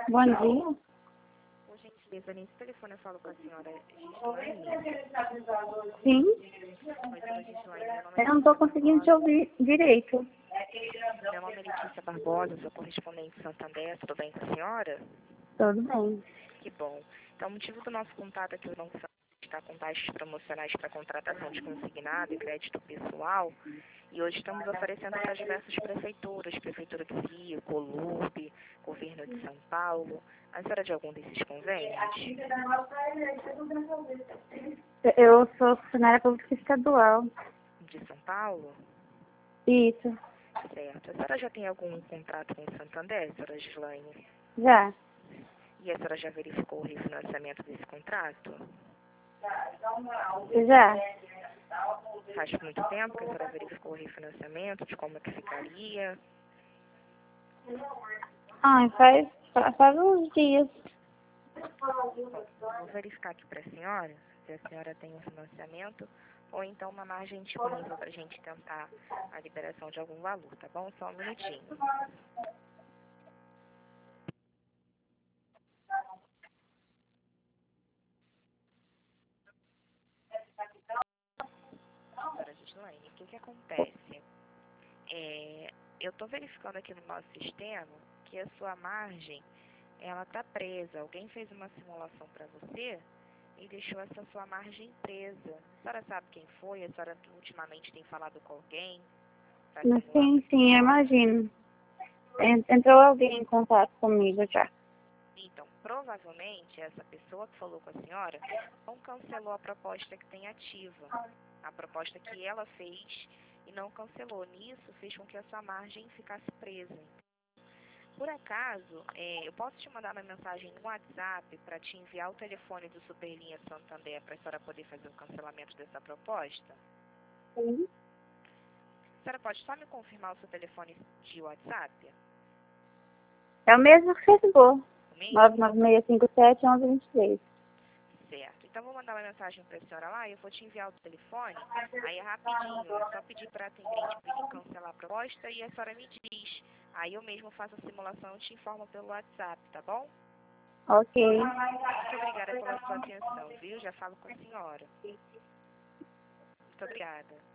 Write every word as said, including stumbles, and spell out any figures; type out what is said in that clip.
Bom dia. Por gentileza, nesse telefone eu falo com a senhora Gislaine. Sim, Oi, senhora Gislaine, meu nome é eu não estou Letícia conseguindo te Barbosa. ouvir direito. Meu nome é Letícia Barbosa, sou correspondente de Santander, tudo bem com a senhora? Tudo bem. Que bom. Então, o motivo do nosso contato é que o Banco Santander está com taxas promocionais para contratação de consignado e crédito pessoal. E hoje estamos oferecendo para diversas prefeituras, Prefeitura do Rio, Colurbe, Governo de São Paulo. A senhora é de algum desses convênios? Eu sou funcionária pública estadual. De São Paulo? Isso, Certo. A senhora já tem algum contrato com o Santander, senhora Gislaine? já. E a senhora já verificou o refinanciamento desse contrato? Já. Faz muito tempo que a senhora verificou o refinanciamento, de como é que ficaria? Ah, faz, faz uns dias. Vou verificar aqui para a senhora se a senhora tem um financiamento ou então uma margem disponível para a gente tentar a liberação de algum valor, tá bom? Só um minutinho. Senhora Gislaine, o que que acontece? É, eu estou verificando aqui no nosso sistema que a sua margem, ela está presa. Alguém fez uma simulação para você e deixou essa sua margem presa. A senhora sabe quem foi? A senhora ultimamente tem falado com alguém para simular Sim, pra sim, eu senhora? imagino. En- Entrou alguém em contato comigo já. Então, provavelmente, essa pessoa que falou com a senhora não cancelou a proposta que tem ativa. A proposta que ela fez e não cancelou. Nisso, fez com que a sua margem ficasse presa. Por acaso, é, eu posso te mandar uma mensagem no WhatsApp para te enviar o telefone do Superlinha Santander para a senhora poder fazer o cancelamento dessa proposta? Sim. A senhora pode só me confirmar o seu telefone de WhatsApp? É o mesmo que Facebook. O mesmo? nove nove seis cinco sete, onze vinte e três. Certo. Então, vou mandar uma mensagem para a senhora lá e eu vou te enviar o telefone. Aí é rapidinho, é só pedir para a atendente pedir cancelar a proposta e a senhora me diz. Aí eu mesmo faço a simulação e te informo pelo WhatsApp, tá bom? Ok. Muito obrigada pela sua atenção, viu? Já falo com a senhora. Muito obrigada.